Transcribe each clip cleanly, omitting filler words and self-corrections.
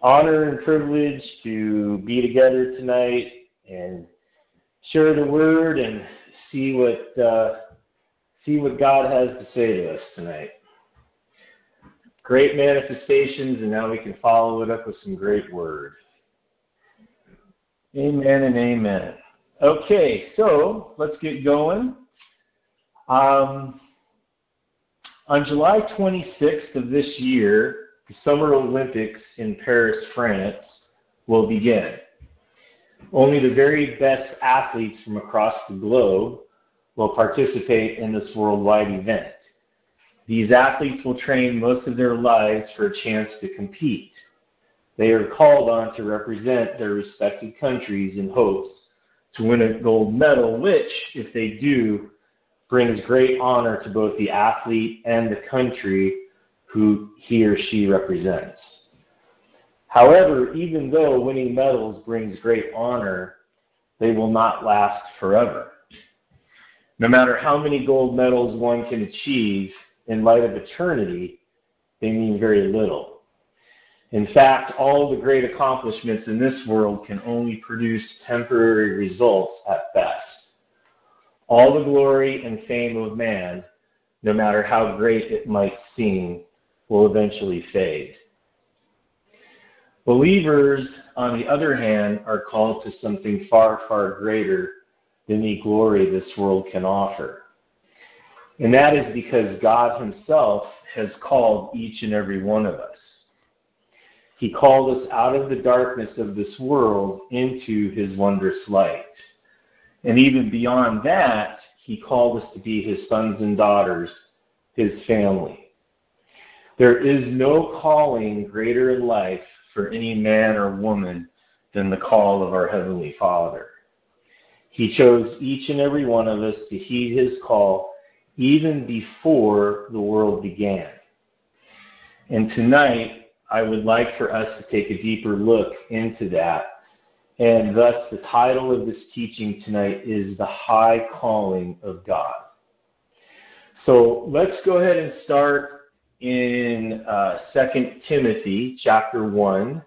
honor and privilege to be together tonight and share the word and see what God has to say to us tonight. Great manifestations, and now we can follow it up with some great word. Amen and amen. Okay, so let's get going. On July 26th of this year, the Summer Olympics in Paris, France, will begin. Only the very best athletes from across the globe will participate in this worldwide event. These athletes will train most of their lives for a chance to compete. They are called on to represent their respective countries in hopes to win a gold medal, which, if they do, brings great honor to both the athlete and the country who he or she represents. However, even though winning medals brings great honor, they will not last forever. No matter how many gold medals one can achieve, in light of eternity, they mean very little. In fact, all the great accomplishments in this world can only produce temporary results at best. All the glory and fame of man, no matter how great it might seem, will eventually fade. Believers, on the other hand, are called to something far, far greater than the glory this world can offer. And that is because God himself has called each and every one of us. He called us out of the darkness of this world into his wondrous light. And even beyond that, he called us to be his sons and daughters, his family. There is no calling greater in life for any man or woman than the call of our Heavenly Father. He chose each and every one of us to heed his call even before the world began. And tonight, I would like for us to take a deeper look into that. And thus, the title of this teaching tonight is The High Calling of God. So let's go ahead and start in 2 Timothy chapter 1.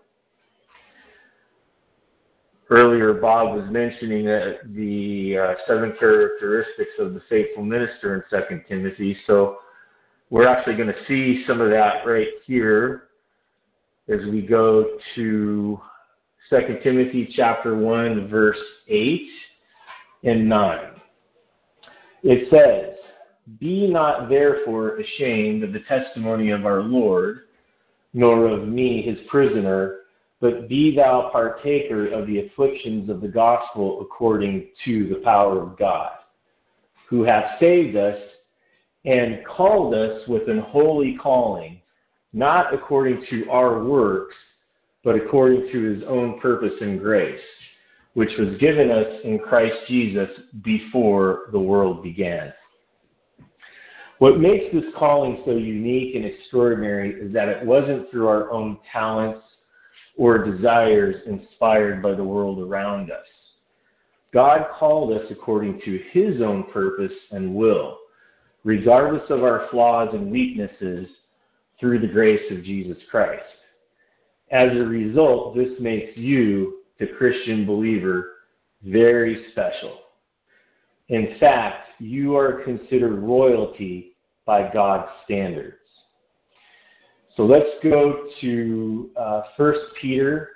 Earlier, Bob was mentioning the 7 characteristics of the faithful minister in 2 Timothy. So we're actually going to see some of that right here as we go to 2 Timothy chapter 1, verse 8 and 9. It says, "Be not therefore ashamed of the testimony of our Lord, nor of me his prisoner, but be thou partaker of the afflictions of the gospel according to the power of God, who hath saved us and called us with an holy calling, not according to our works, but according to his own purpose and grace, which was given us in Christ Jesus before the world began." What makes this calling so unique and extraordinary is that it wasn't through our own talents or desires inspired by the world around us. God called us according to his own purpose and will, regardless of our flaws and weaknesses, through the grace of Jesus Christ. As a result, this makes you, the Christian believer, very special. In fact, you are considered royalty by God's standards. So let's go to 1 Peter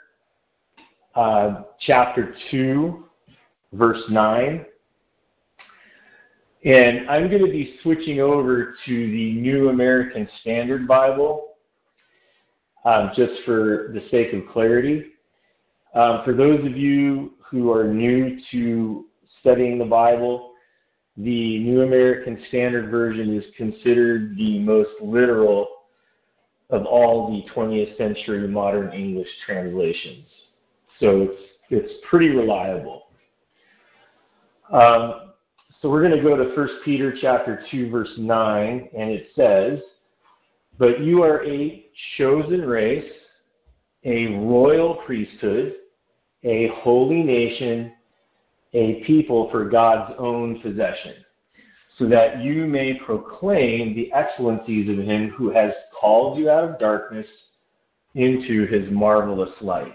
chapter 2, verse 9. And I'm going to be switching over to the New American Standard Bible, just for the sake of clarity. For those of you who are new to studying the Bible, the New American Standard Version is considered the most literal of all the 20th century modern English translations. So it's pretty reliable. So we're going to go to 1 Peter chapter 2, verse 9, and it says, "But you are a chosen race, a royal priesthood, a holy nation, a people for God's own possession, so that you may proclaim the excellencies of him who has called you out of darkness into his marvelous light.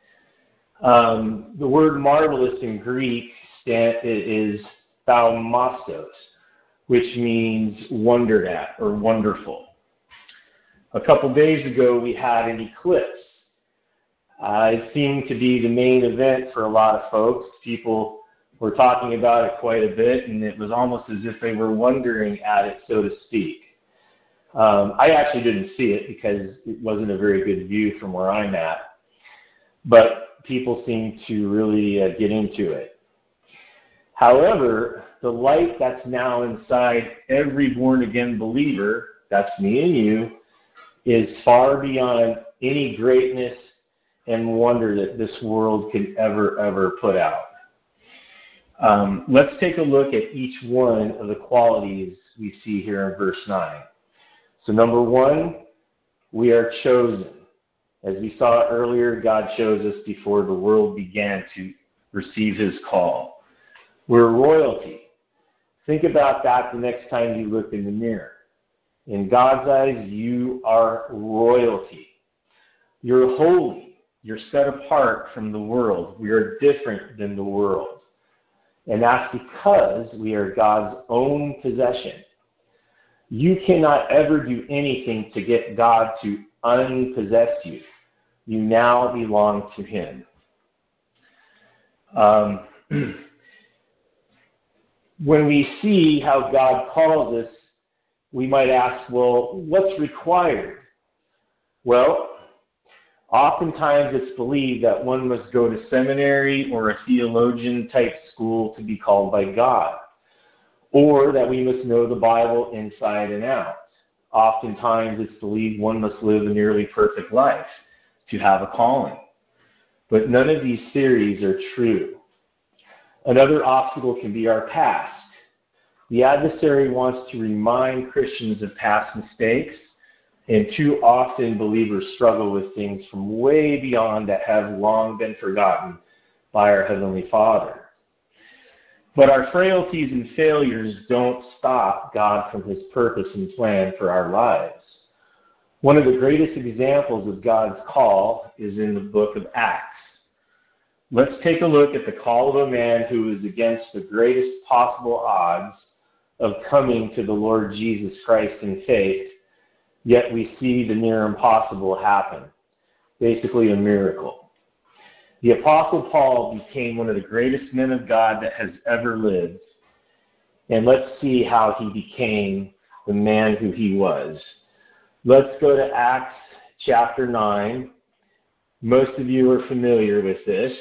The word marvelous in Greek is thaumastos, which means wondered at or wonderful. A couple days ago, we had an eclipse. It seemed to be the main event for a lot of folks. People were talking about it quite a bit, and it was almost as if they were wondering at it, so to speak. I actually didn't see it because it wasn't a very good view from where I'm at, but people seem to really get into it. However, the light that's now inside every born-again believer, that's me and you, is far beyond any greatness and wonder that this world could ever put out. Let's take a look at each one of the qualities we see here in verse 9. So number one, we are chosen. As we saw earlier, God chose us before the world began to receive his call. We're royalty. Think about that the next time you look in the mirror. In God's eyes, you are royalty. You're holy. You're set apart from the world. We are different than the world. And that's because we are God's own possession. You cannot ever do anything to get God to unpossess you. You now belong to him. When we see how God calls us, we might ask, well, what's required? Well, oftentimes it's believed that one must go to seminary or a theologian-type school to be called by God, or that we must know the Bible inside and out. Oftentimes it's believed one must live a nearly perfect life to have a calling. But none of these theories are true. Another obstacle can be our past. The adversary wants to remind Christians of past mistakes, and too often believers struggle with things from way beyond that have long been forgotten by our Heavenly Father. But our frailties and failures don't stop God from his purpose and plan for our lives. One of the greatest examples of God's call is in the book of Acts. Let's take a look at the call of a man who is against the greatest possible odds of coming to the Lord Jesus Christ in faith, yet we see the near impossible happen. Basically a miracle. The Apostle Paul became one of the greatest men of God that has ever lived. And let's see how he became the man who he was. Let's go to Acts chapter 9. Most of you are familiar with this.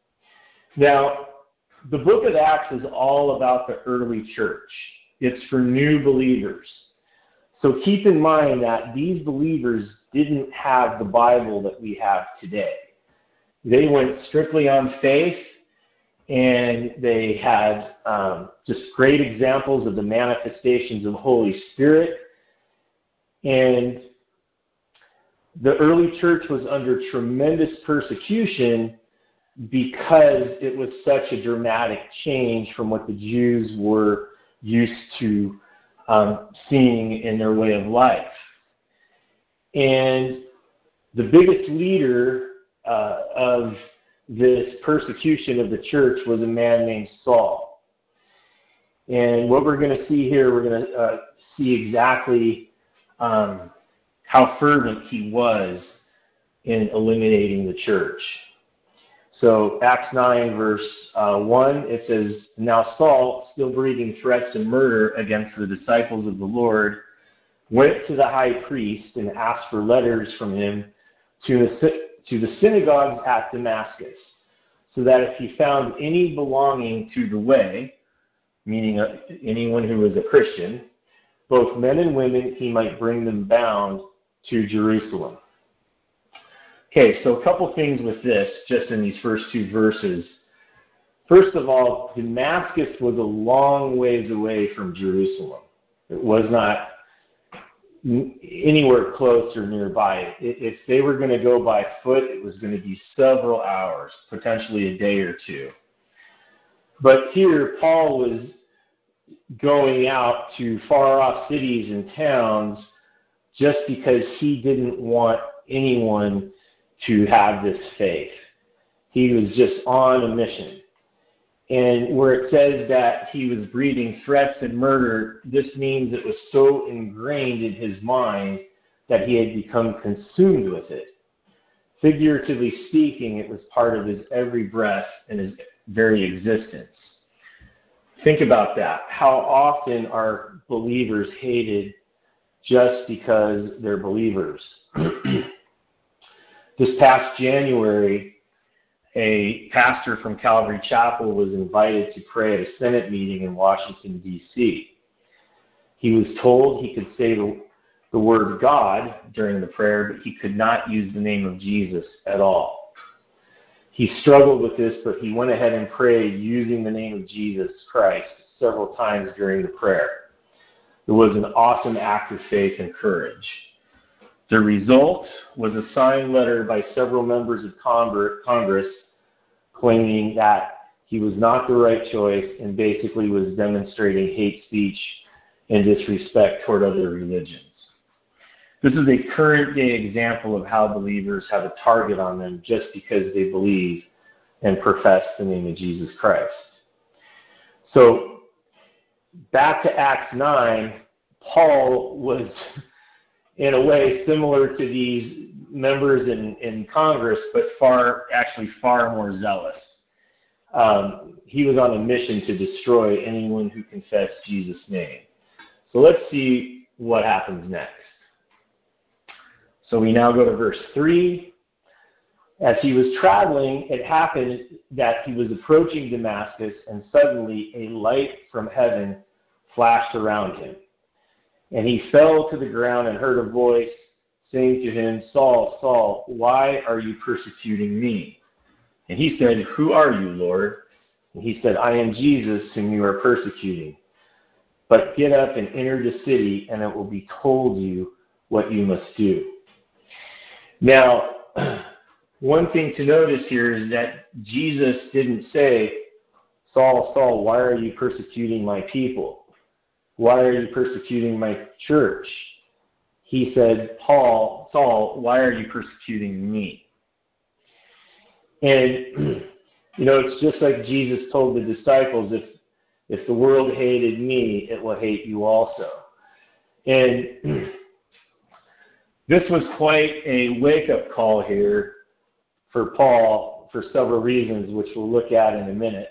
Now, the book of Acts is all about the early church. It's for new believers. So keep in mind that these believers didn't have the Bible that we have today. They went strictly on faith, and they had just great examples of the manifestations of the Holy Spirit. And the early church was under tremendous persecution because it was such a dramatic change from what the Jews were used to seeing in their way of life. And the biggest leader of this persecution of the church was a man named Saul. And what we're going to see here, we're going to see exactly how fervent he was in eliminating the church. So Acts 9 verse 1, it says, "Now Saul, still breathing threats and murder against the disciples of the Lord, went to the high priest and asked for letters from him to the synagogues at Damascus, so that if he found any belonging to the way," meaning anyone who was a Christian, "both men and women, he might bring them bound to Jerusalem." Okay, so a couple things with this, just in these first two verses. First of all, Damascus was a long ways away from Jerusalem. It was not anywhere close or nearby. If they were going to go by foot, it was going to be several hours, potentially a day or two. But here, Paul was going out to far-off cities and towns just because he didn't want anyone to have this faith. He was just on a mission. And where it says that he was breathing threats and murder, this means it was so ingrained in his mind that he had become consumed with it. Figuratively speaking, it was part of his every breath and his very existence. Think about that. How often are believers hated just because they're believers? This past January, a pastor from Calvary Chapel was invited to pray at a Senate meeting in Washington, D.C. He was told he could say the word God during the prayer, but he could not use the name of Jesus at all. He struggled with this, but he went ahead and prayed using the name of Jesus Christ several times during the prayer. It was an awesome act of faith and courage. The result was a signed letter by several members of Congress claiming that he was not the right choice and basically was demonstrating hate speech and disrespect toward other religions. This is a current day example of how believers have a target on them just because they believe and profess the name of Jesus Christ. So back to Acts 9, Paul was in a way similar to these members in Congress, but far more zealous. He was on a mission to destroy anyone who confessed Jesus' name. So let's see what happens next. So we now go to verse 3. As he was traveling, it happened that he was approaching Damascus, and suddenly a light from heaven flashed around him. And he fell to the ground and heard a voice saying to him, Saul, Saul, why are you persecuting me? And he said, Who are you, Lord? And he said, I am Jesus, whom you are persecuting. But get up and enter the city, and it will be told you what you must do. Now, one thing to notice here is that Jesus didn't say, Saul, Saul, why are you persecuting my people? Why are you persecuting my church? He said, Saul, why are you persecuting me? And, it's just like Jesus told the disciples, if the world hated me, it will hate you also. And this was quite a wake-up call here for Paul for several reasons, which we'll look at in a minute.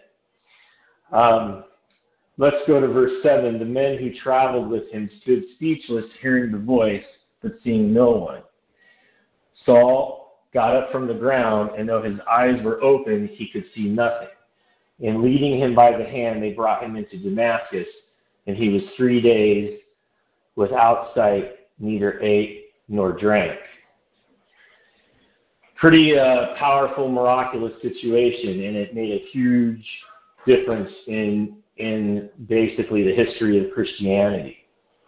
Let's go to verse 7. The men who traveled with him stood speechless, hearing the voice, but seeing no one. Saul got up from the ground, and though his eyes were open, he could see nothing. And leading him by the hand, they brought him into Damascus, and he was 3 days without sight, neither ate nor drank. Pretty powerful, miraculous situation, and it made a huge difference in basically the history of Christianity.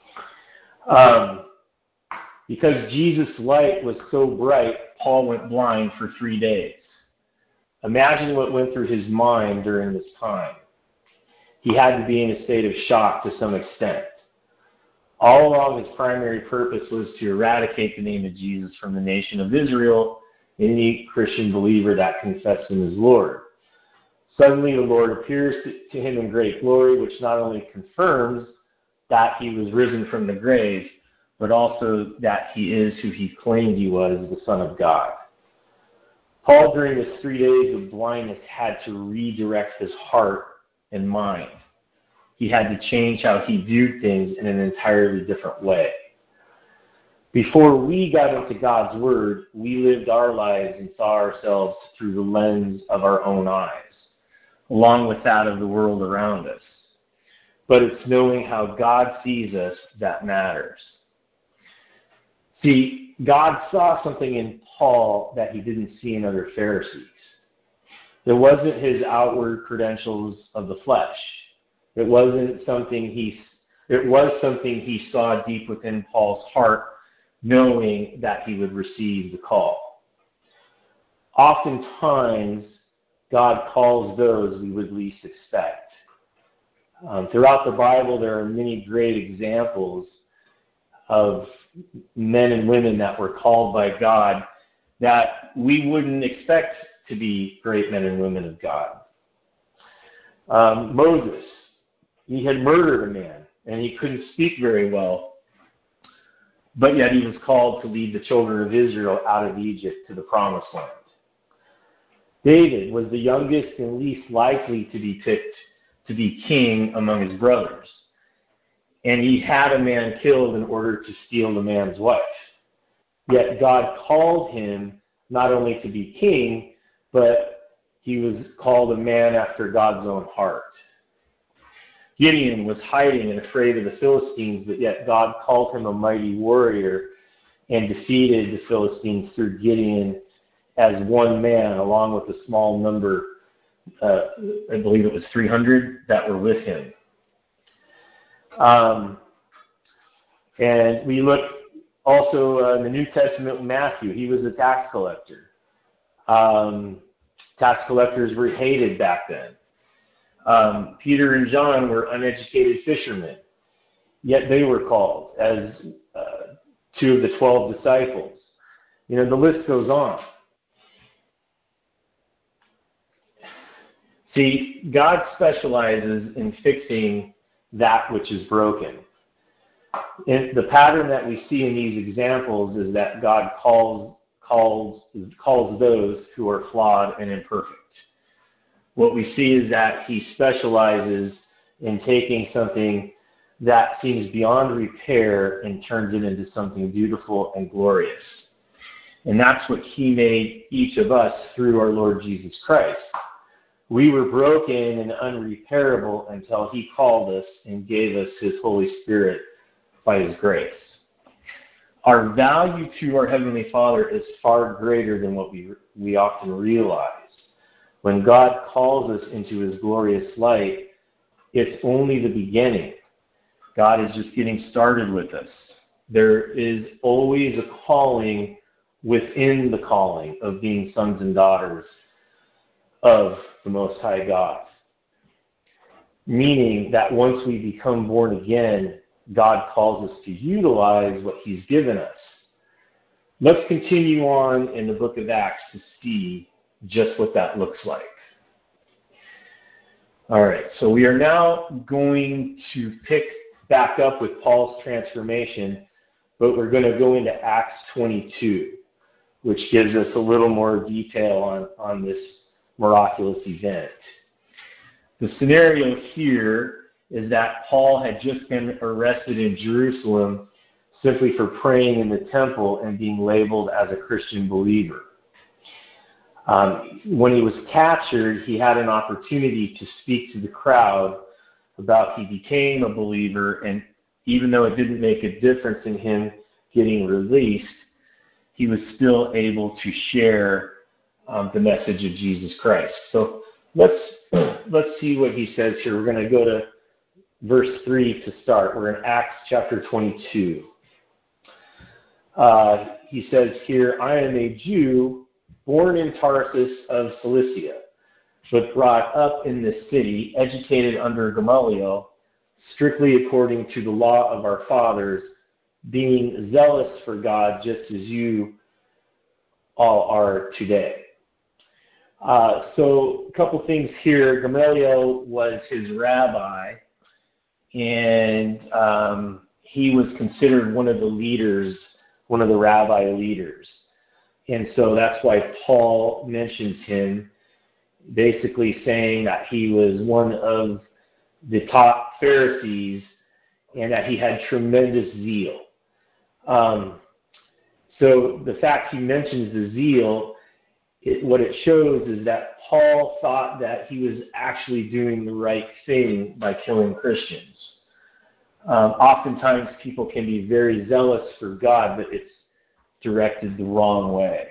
Because Jesus' light was so bright, Paul went blind for 3 days. Imagine what went through his mind during this time. He had to be in a state of shock to some extent. All along, his primary purpose was to eradicate the name of Jesus from the nation of Israel and any Christian believer that confessed him as Lord. Suddenly, the Lord appears to him in great glory, which not only confirms that he was risen from the grave, but also that he is who he claimed he was, the Son of God. Paul, during his 3 days of blindness, had to redirect his heart and mind. He had to change how he viewed things in an entirely different way. Before we got into God's Word, we lived our lives and saw ourselves through the lens of our own eyes, along with that of the world around us. But it's knowing how God sees us that matters. See, God saw something in Paul that he didn't see in other Pharisees. It wasn't his outward credentials of the flesh. It was something he saw deep within Paul's heart, knowing that he would receive the call. Oftentimes, God calls those we would least expect. Throughout the Bible, there are many great examples of men and women that were called by God that we wouldn't expect to be great men and women of God. Moses, he had murdered a man, and he couldn't speak very well, but yet he was called to lead the children of Israel out of Egypt to the promised land. David was the youngest and least likely to be picked to be king among his brothers, and he had a man killed in order to steal the man's wife. Yet God called him not only to be king, but he was called a man after God's own heart. Gideon was hiding and afraid of the Philistines, but yet God called him a mighty warrior and defeated the Philistines through Gideon as one man, along with a small number, I believe it was 300, that were with him. And we look also in the New Testament with Matthew. He was a tax collector. Tax collectors were hated back then. Peter and John were uneducated fishermen, yet they were called as 2 of the 12 disciples. You know, the list goes on. See, God specializes in fixing that which is broken. And the pattern that we see in these examples is that God calls those who are flawed and imperfect. What we see is that he specializes in taking something that seems beyond repair and turns it into something beautiful and glorious. And that's what he made each of us through our Lord Jesus Christ. We were broken and unrepairable until he called us and gave us his Holy Spirit by his grace. Our value to our Heavenly Father is far greater than what we often realize. When God calls us into his glorious light, it's only the beginning. God is just getting started with us. There is always a calling within the calling of being sons and daughters of the Most High God. Meaning that once we become born again, God calls us to utilize what he's given us. Let's continue on in the book of Acts to see just what that looks like. All right, so we are now going to pick back up with Paul's transformation, but we're going to go into Acts 22, which gives us a little more detail on this miraculous event. The scenario here is that Paul had just been arrested in Jerusalem simply for praying in the temple and being labeled as a Christian believer. When he was captured, he had an opportunity to speak to the crowd about he became a believer, and even though it didn't make a difference in him getting released, he was still able to share the message of Jesus Christ. So let's see what he says here. We're going to go to verse 3 to start. We're in Acts chapter 22. He says here, I am a Jew born in Tarsus of Cilicia, but brought up in this city, educated under Gamaliel, strictly according to the law of our fathers, being zealous for God just as you all are today. So a couple things here. Gamaliel was his rabbi, and he was considered one of the leaders, one of the rabbi leaders. And so that's why Paul mentions him, basically saying that he was one of the top Pharisees and that he had tremendous zeal. So the fact he mentions the zeal, what it shows is that Paul thought that he was actually doing the right thing by killing Christians. Oftentimes people can be very zealous for God, but it's directed the wrong way.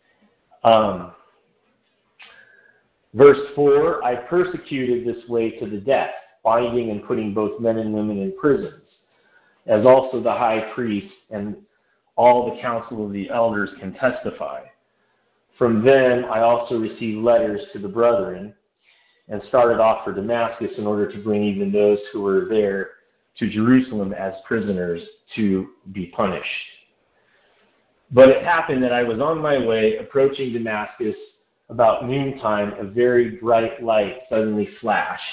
Verse 4, I persecuted this way to the death, binding and putting both men and women in prisons, as also the high priest and all the council of the elders can testify. From them I also received letters to the brethren and started off for Damascus in order to bring even those who were there to Jerusalem as prisoners to be punished. But it happened that I was on my way approaching Damascus about noontime. A very bright light suddenly flashed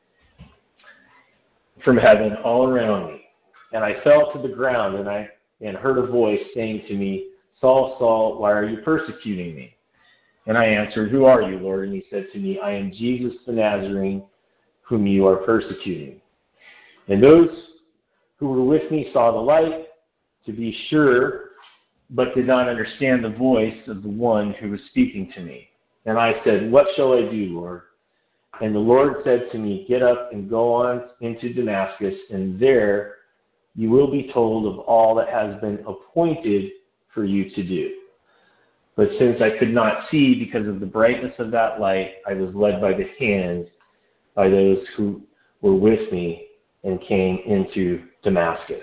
from heaven all around me. And I fell to the ground and heard a voice saying to me, Saul, Saul, why are you persecuting me? And I answered, Who are you, Lord? And he said to me, I am Jesus the Nazarene, whom you are persecuting. And those who were with me saw the light, to be sure, but did not understand the voice of the one who was speaking to me. And I said, What shall I do, Lord? And the Lord said to me, Get up and go on into Damascus, and there you will be told of all that has been appointed for you to do. But since I could not see because of the brightness of that light, I was led by the hand by those who were with me and came into Damascus.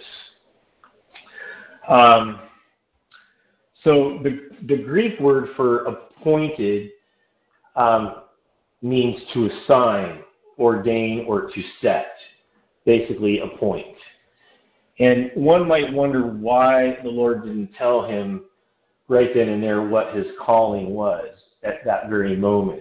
So the Greek word for appointed means to assign, ordain, or to set, basically appoint. And one might wonder why the Lord didn't tell him right then and there what his calling was at that very moment.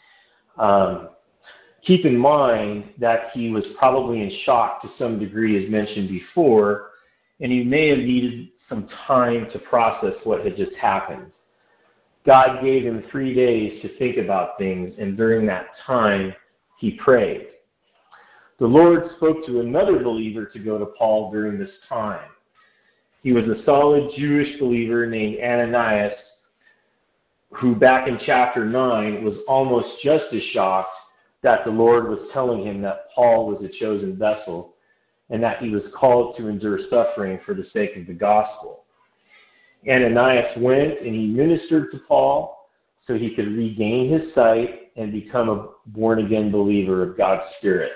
Keep in mind that he was probably in shock to some degree, as mentioned before, and he may have needed some time to process what had just happened. God gave him 3 days to think about things, and during that time, he prayed. The Lord spoke to another believer to go to Paul during this time. He was a solid Jewish believer named Ananias, who back in chapter 9 was almost just as shocked that the Lord was telling him that Paul was a chosen vessel and that he was called to endure suffering for the sake of the gospel. Ananias went and he ministered to Paul so he could regain his sight and become a born-again believer of God's Spirit.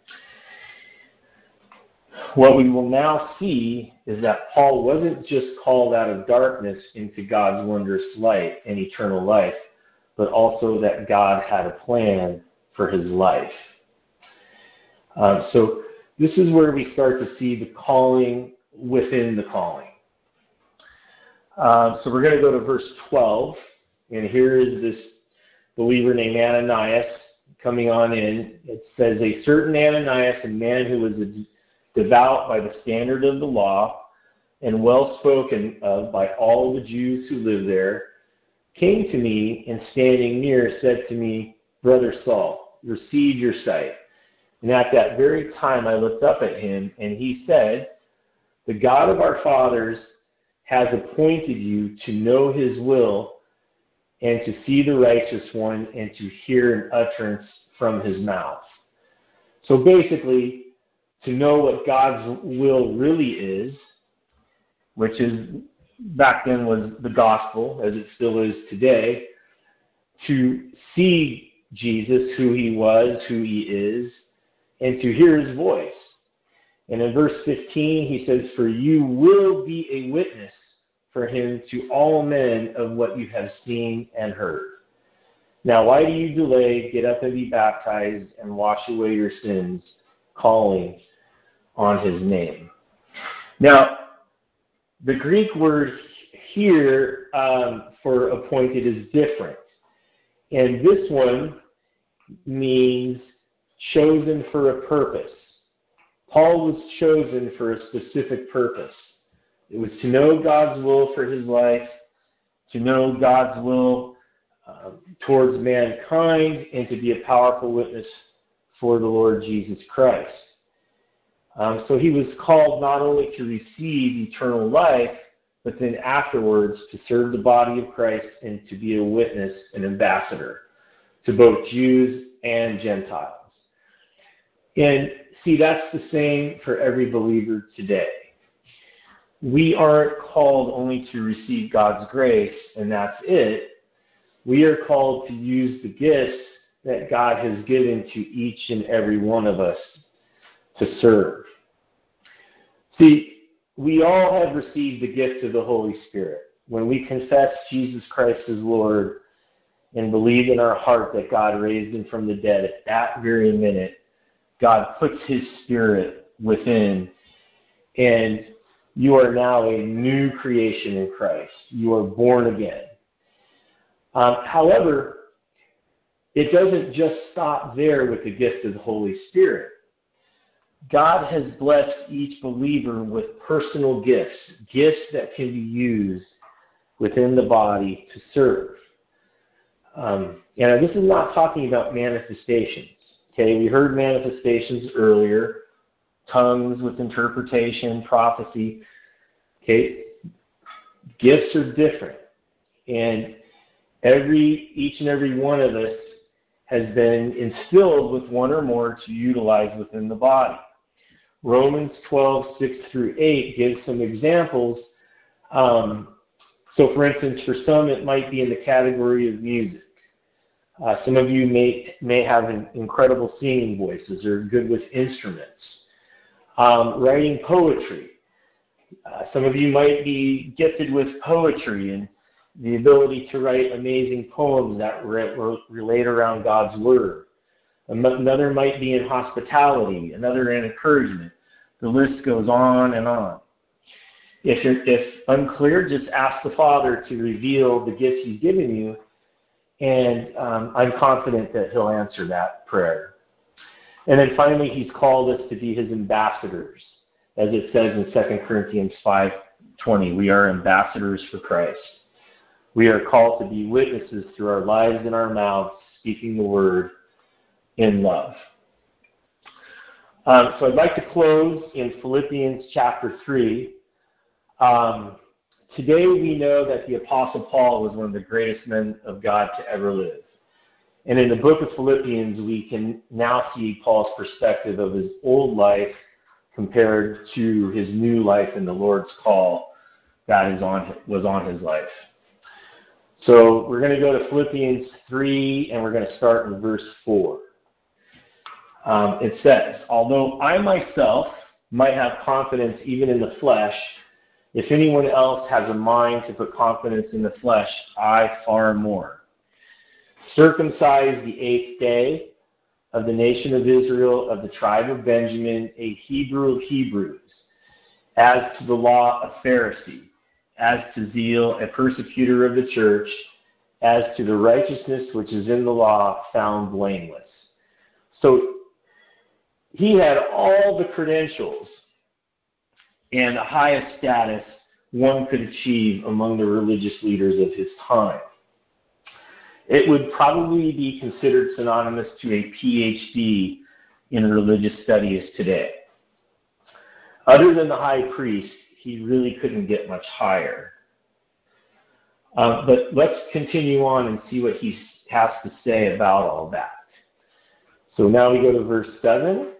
What we will now see is that Paul wasn't just called out of darkness into God's wondrous light and eternal life, but also that God had a plan for his life. So this is where we start to see the calling within the calling. So we're going to go to verse 12, and here is this believer named Ananias coming on in. It says, A certain Ananias, a man who was devout by the standard of the law and well spoken of by all the Jews who lived there, came to me and standing near said to me, Brother Saul, receive your sight. And at that very time I looked up at him, and he said, The God of our fathers has appointed you to know his will and to see the righteous one and to hear an utterance from his mouth. So basically, to know what God's will really is, which is back then was the gospel, as it still is today, to see Jesus, who he was, who he is, and to hear his voice. And in verse 15, he says, For you will be a witness for him to all men of what you have seen and heard. Now, why do you delay? Get up and be baptized and wash away your sins, calling on his name. Now, the Greek word here for appointed is different. And this one means chosen for a purpose. Paul was chosen for a specific purpose. It was to know God's will for his life, to know God's will towards mankind, and to be a powerful witness for the Lord Jesus Christ. So he was called not only to receive eternal life, but then afterwards to serve the body of Christ and to be a witness, an ambassador to both Jews and Gentiles. And see, that's the same for every believer today. We aren't called only to receive God's grace, and that's it. We are called to use the gifts that God has given to each and every one of us to serve. See, we all have received the gift of the Holy Spirit. When we confess Jesus Christ as Lord and believe in our heart that God raised him from the dead, at that very minute, God puts his Spirit within, and you are now a new creation in Christ. You are born again. However, it doesn't just stop there with the gift of the Holy Spirit. God has blessed each believer with personal gifts, gifts that can be used within the body to serve. And this is not talking about manifestations. Okay, we heard manifestations earlier, tongues with interpretation, prophecy. Okay, gifts are different, and each and every one of us has been instilled with one or more to utilize within the body. Romans 12:6-8 gives some examples. So, for instance, for some it might be in the category of music. Some of you may have incredible singing voices or good with instruments. Writing poetry. Some of you might be gifted with poetry and the ability to write amazing poems that relate around God's Word. Another might be in hospitality, another in encouragement. The list goes on and on. If unclear, just ask the Father to reveal the gifts He's given you, and I'm confident that He'll answer that prayer. And then finally, He's called us to be His ambassadors. As it says in 2 Corinthians 5:20, we are ambassadors for Christ. We are called to be witnesses through our lives and our mouths, speaking the word in love. So I'd like to close in Philippians chapter 3. Today we know that the Apostle Paul was one of the greatest men of God to ever live. And in the book of Philippians, we can now see Paul's perspective of his old life compared to his new life in the Lord's call that was on his life. So we're going to go to Philippians 3, and we're going to start in verse 4. It says, although I myself might have confidence even in the flesh, if anyone else has a mind to put confidence in the flesh, I far more. Circumcised the 8th day, of the nation of Israel, of the tribe of Benjamin, a Hebrew of Hebrews, as to the law, a Pharisee, as to zeal, a persecutor of the church, as to the righteousness which is in the law, found blameless. So he had all the credentials and the highest status one could achieve among the religious leaders of his time. It would probably be considered synonymous to a PhD in religious studies today. Other than the high priest, he really couldn't get much higher. But let's continue on and see what he has to say about all that. So now we go to verse 7.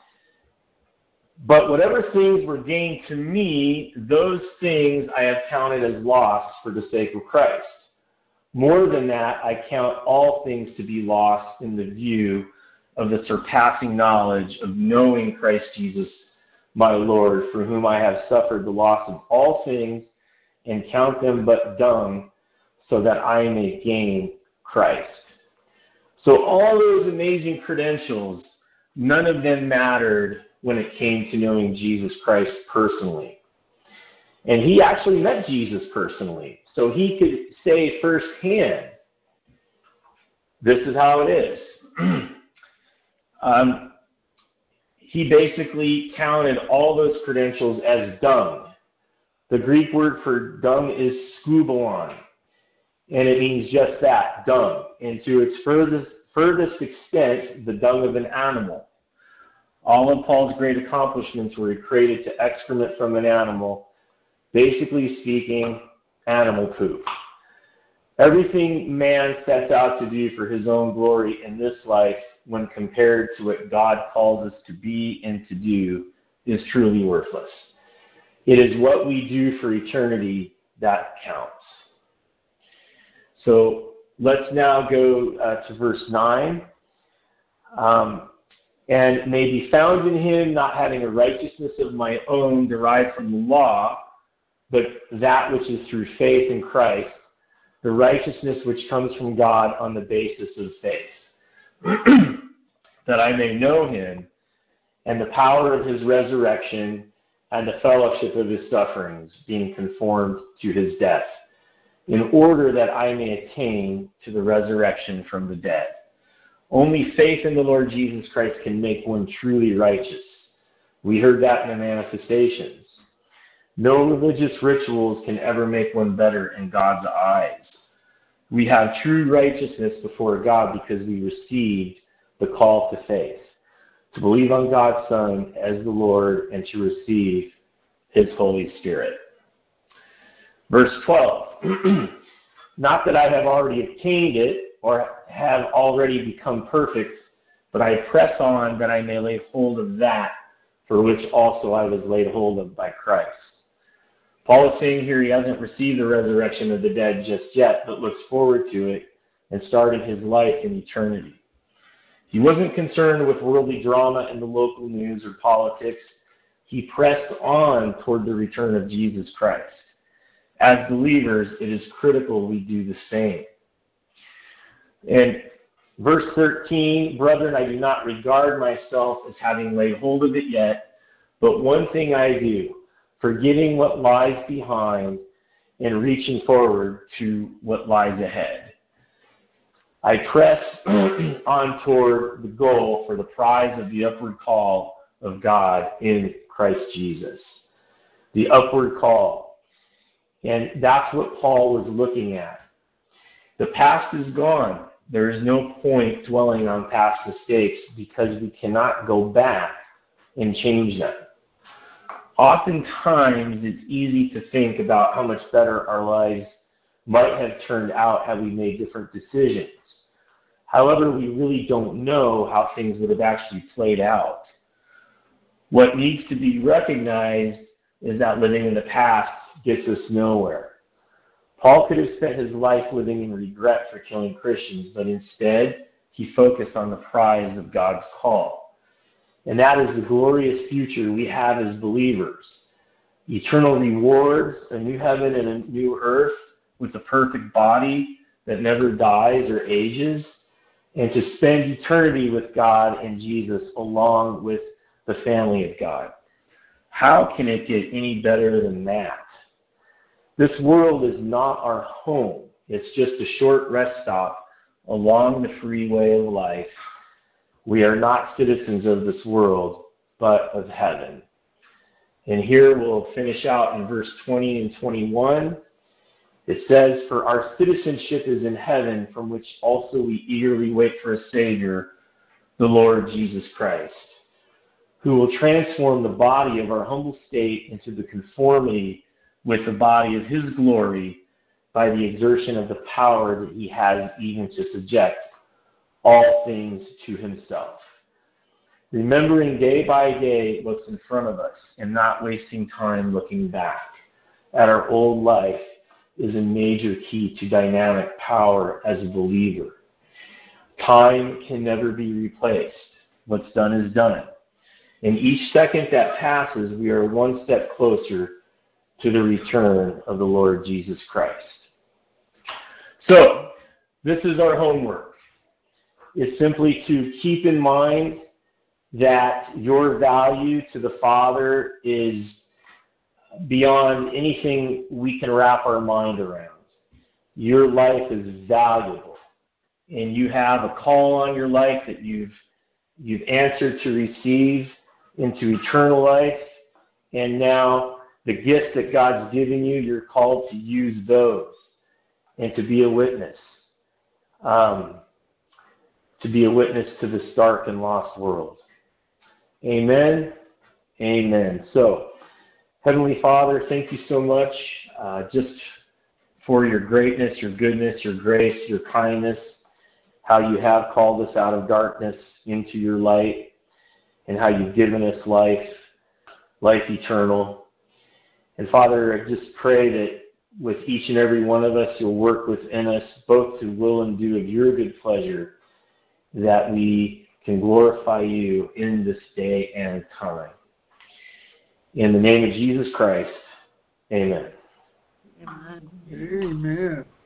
But whatever things were gained to me, those things I have counted as loss for the sake of Christ. More than that, I count all things to be lost in the view of the surpassing knowledge of knowing Christ Jesus, my Lord, for whom I have suffered the loss of all things, and count them but dung, so that I may gain Christ. So all those amazing credentials, none of them mattered when it came to knowing Jesus Christ personally. And he actually met Jesus personally, so he could say firsthand, this is how it is. He basically counted all those credentials as dung. The Greek word for dung is skubalon, and it means just that, dung. And to its furthest extent, the dung of an animal. All of Paul's great accomplishments were equated to excrement from an animal, basically speaking, animal poop. Everything man sets out to do for his own glory in this life, when compared to what God calls us to be and to do, is truly worthless. It is what we do for eternity that counts. So let's now go to verse 9. And may be found in him, not having a righteousness of my own derived from the law, but that which is through faith in Christ, the righteousness which comes from God on the basis of faith, that I may know him and the power of his resurrection, and the fellowship of his sufferings, being conformed to his death, in order that I may attain to the resurrection from the dead. Only faith in the Lord Jesus Christ can make one truly righteous. We heard that in the manifestations. No religious rituals can ever make one better in God's eyes. We have true righteousness before God because we received the call to faith, to believe on God's Son as the Lord and to receive his Holy Spirit. Verse 12, not that I have already obtained it or have already become perfect, but I press on that I may lay hold of that for which also I was laid hold of by Christ. Paul is saying here he hasn't received the resurrection of the dead just yet, but looks forward to it and started his life in eternity. He wasn't concerned with worldly drama in the local news or politics. He pressed on toward the return of Jesus Christ. As believers, it is critical we do the same. And verse 13, brethren, I do not regard myself as having laid hold of it yet, but one thing I do, forgetting what lies behind and reaching forward to what lies ahead. I press on toward the goal for the prize of the upward call of God in Christ Jesus. The upward call. And that's what Paul was looking at. The past is gone. There is no point dwelling on past mistakes because we cannot go back and change them. Oftentimes, it's easy to think about how much better our lives might have turned out had we made different decisions. However, we really don't know how things would have actually played out. What needs to be recognized is that living in the past gets us nowhere. Paul could have spent his life living in regret for killing Christians, but instead, he focused on the prize of God's call. And that is the glorious future we have as believers. Eternal rewards, a new heaven and a new earth with a perfect body that never dies or ages, and to spend eternity with God and Jesus along with the family of God. How can it get any better than that? This world is not our home. It's just a short rest stop along the freeway of life. We are not citizens of this world, but of heaven. And here we'll finish out in verse 20 and 21. It says, for our citizenship is in heaven, from which also we eagerly wait for a Savior, the Lord Jesus Christ, who will transform the body of our humble state into the conformity with the body of his glory by the exertion of the power that he has even to subject all things to himself. Remembering day by day what's in front of us and not wasting time looking back at our old life is a major key to dynamic power as a believer. Time can never be replaced. What's done is done. And each second that passes, we are one step closer to the return of the Lord Jesus Christ. So, this is our homework. It's simply to keep in mind that your value to the Father is beyond anything we can wrap our mind around. Your life is valuable, and you have a call on your life that you've answered to receive into eternal life, and now the gifts that God's given you, you're called to use those and to be a witness. To be a witness to this dark and lost world. Amen. Amen. So, Heavenly Father, thank you so much just for your greatness, your goodness, your grace, your kindness, how you have called us out of darkness into your light, and how you've given us life eternal. And Father, I just pray that with each and every one of us, you'll work within us both to will and do of your good pleasure, that we can glorify you in this day and time. In the name of Jesus Christ, amen. Amen. Amen.